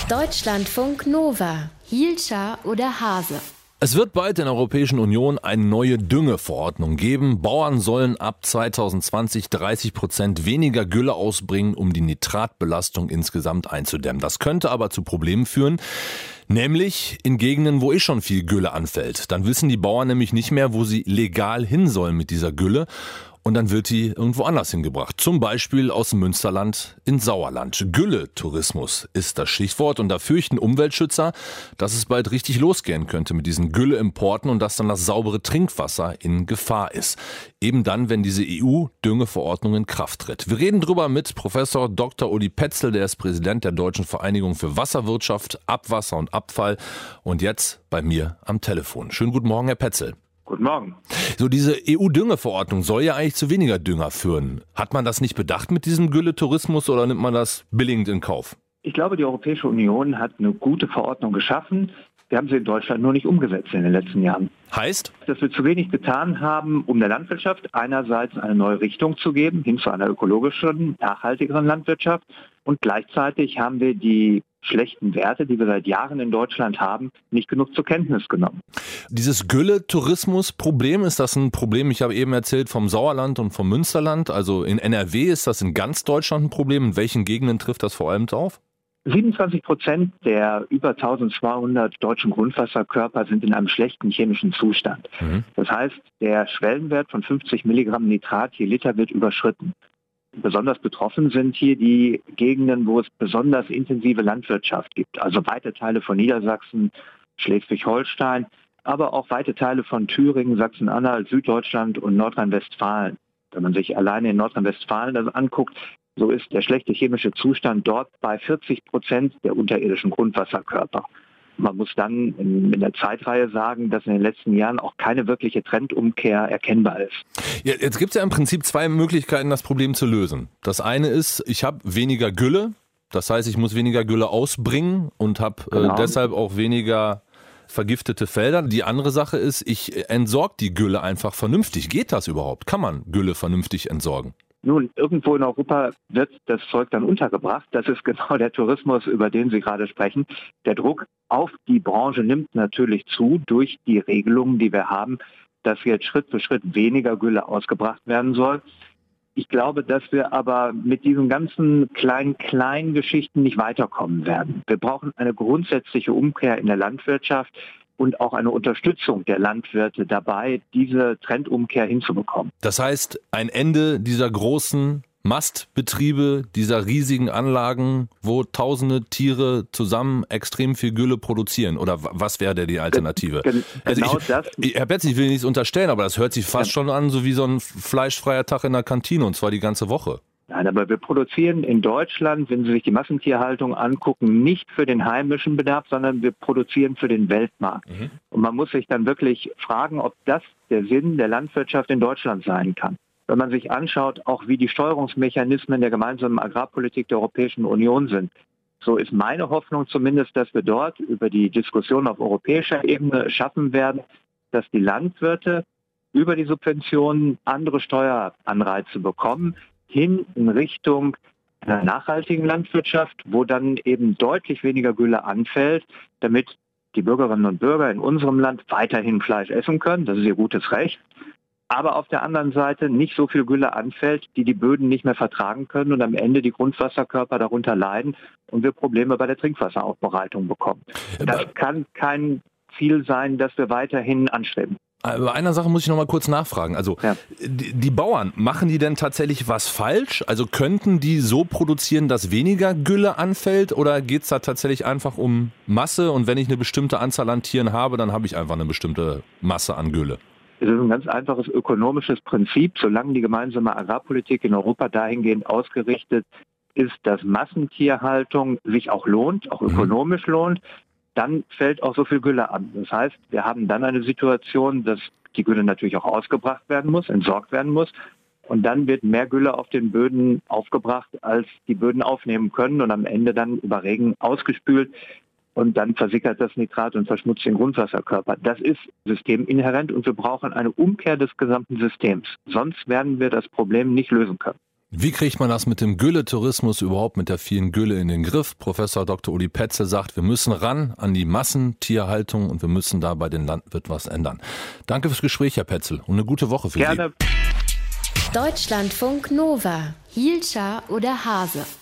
Deutschlandfunk Nova. Hielscher oder Hase? Es wird bald in der Europäischen Union eine neue Düngeverordnung geben. Bauern sollen ab 2020 30% weniger Gülle ausbringen, um die Nitratbelastung insgesamt einzudämmen. Das könnte aber zu Problemen führen, nämlich in Gegenden, wo schon viel Gülle anfällt. Dann wissen die Bauern nämlich nicht mehr, wo sie legal hin sollen mit dieser Gülle. Und dann wird die irgendwo anders hingebracht. Zum Beispiel aus dem Münsterland ins Sauerland. Gülle-Tourismus ist das Stichwort. Und da fürchten Umweltschützer, dass es bald richtig losgehen könnte mit diesen Gülle-Importen und dass dann das saubere Trinkwasser in Gefahr ist. Eben dann, wenn diese EU-Düngeverordnung in Kraft tritt. Wir reden drüber mit Professor Dr. Uli Petzl, der ist Präsident der Deutschen Vereinigung für Wasserwirtschaft, Abwasser und Abfall. Und jetzt bei mir am Telefon. Schönen guten Morgen, Herr Petzl. Guten Morgen. So, diese EU-Düngeverordnung soll ja eigentlich zu weniger Dünger führen. Hat man das nicht bedacht mit diesem Gülle-Tourismus oder nimmt man das billigend in Kauf? Ich glaube, die Europäische Union hat eine gute Verordnung geschaffen. Wir haben sie in Deutschland nur nicht umgesetzt in den letzten Jahren. Heißt? Dass wir zu wenig getan haben, um der Landwirtschaft einerseits eine neue Richtung zu geben, hin zu einer ökologischen, nachhaltigeren Landwirtschaft. Und gleichzeitig haben wir die schlechten Werte, die wir seit Jahren in Deutschland haben, nicht genug zur Kenntnis genommen. Dieses Gülle-Tourismus-Problem, ist das ein Problem, ich habe eben erzählt, vom Sauerland und vom Münsterland, also in NRW, ist das in ganz Deutschland ein Problem? In welchen Gegenden trifft das vor allem auf? 27% der über 1200 deutschen Grundwasserkörper sind in einem schlechten chemischen Zustand. Das heißt, der Schwellenwert von 50 Milligramm Nitrat je Liter wird überschritten. Besonders betroffen sind hier die Gegenden, wo es besonders intensive Landwirtschaft gibt. Also weite Teile von Niedersachsen, Schleswig-Holstein, aber auch weite Teile von Thüringen, Sachsen-Anhalt, Süddeutschland und Nordrhein-Westfalen. Wenn man sich alleine in Nordrhein-Westfalen das anguckt, so ist der schlechte chemische Zustand dort bei 40% der unterirdischen Grundwasserkörper. Man muss dann in der Zeitreihe sagen, dass in den letzten Jahren auch keine wirkliche Trendumkehr erkennbar ist. Ja, jetzt gibt es ja im Prinzip zwei Möglichkeiten, das Problem zu lösen. Das eine ist, ich habe weniger Gülle, das heißt, ich muss weniger Gülle ausbringen und habe deshalb auch weniger vergiftete Felder. Die andere Sache ist, ich entsorge die Gülle einfach vernünftig. Geht das überhaupt? Kann man Gülle vernünftig entsorgen? Nun, irgendwo in Europa wird das Zeug dann untergebracht. Das ist genau der Tourismus, über den Sie gerade sprechen. Der Druck auf die Branche nimmt natürlich zu durch die Regelungen, die wir haben, dass jetzt Schritt für Schritt weniger Gülle ausgebracht werden soll. Ich glaube, dass wir aber mit diesen ganzen kleinen Geschichten nicht weiterkommen werden. Wir brauchen eine grundsätzliche Umkehr in der Landwirtschaft und auch eine Unterstützung der Landwirte dabei, diese Trendumkehr hinzubekommen. Das heißt, ein Ende dieser großen Mastbetriebe, dieser riesigen Anlagen, wo tausende Tiere zusammen extrem viel Gülle produzieren? Oder was wäre denn die Alternative? Genau das. Herr Petzl, ich will nichts unterstellen, aber das hört sich fast schon an, so wie so ein fleischfreier Tag in der Kantine, und zwar die ganze Woche. Nein, aber wir produzieren in Deutschland, wenn Sie sich die Massentierhaltung angucken, nicht für den heimischen Bedarf, sondern wir produzieren für den Weltmarkt. Und man muss sich dann wirklich fragen, ob das der Sinn der Landwirtschaft in Deutschland sein kann. Wenn man sich anschaut, auch wie die Steuerungsmechanismen der gemeinsamen Agrarpolitik der Europäischen Union sind, so ist meine Hoffnung zumindest, dass wir dort über die Diskussion auf europäischer Ebene schaffen werden, dass die Landwirte über die Subventionen andere Steueranreize bekommen, hin in Richtung einer nachhaltigen Landwirtschaft, wo dann eben deutlich weniger Gülle anfällt, damit die Bürgerinnen und Bürger in unserem Land weiterhin Fleisch essen können. Das ist ihr gutes Recht. Aber auf der anderen Seite nicht so viel Gülle anfällt, die die Böden nicht mehr vertragen können und am Ende die Grundwasserkörper darunter leiden und wir Probleme bei der Trinkwasseraufbereitung bekommen. Das kann kein Ziel sein, das wir weiterhin anstreben. Bei einer Sache muss ich noch mal kurz nachfragen. Also die Bauern, machen die denn tatsächlich was falsch? Also könnten die so produzieren, dass weniger Gülle anfällt? Oder geht es da tatsächlich einfach um Masse? Und wenn ich eine bestimmte Anzahl an Tieren habe, dann habe ich einfach eine bestimmte Masse an Gülle? Es ist ein ganz einfaches ökonomisches Prinzip. Solange die gemeinsame Agrarpolitik in Europa dahingehend ausgerichtet ist, dass Massentierhaltung sich auch lohnt, auch ökonomisch lohnt, dann fällt auch so viel Gülle an. Das heißt, wir haben dann eine Situation, dass die Gülle natürlich auch ausgebracht werden muss, entsorgt werden muss. Und dann wird mehr Gülle auf den Böden aufgebracht, als die Böden aufnehmen können und am Ende dann über Regen ausgespült. Und dann versickert das Nitrat und verschmutzt den Grundwasserkörper. Das ist systeminhärent und wir brauchen eine Umkehr des gesamten Systems. Sonst werden wir das Problem nicht lösen können. Wie kriegt man das mit dem Gülletourismus überhaupt, mit der vielen Gülle in den Griff? Professor Dr. Uli Petzel sagt, wir müssen ran an die Massentierhaltung und wir müssen da bei den Landwirten was ändern. Danke fürs Gespräch, Herr Petzel, und eine gute Woche für Sie. Gerne. Deutschlandfunk Nova. Hielscher oder Hase?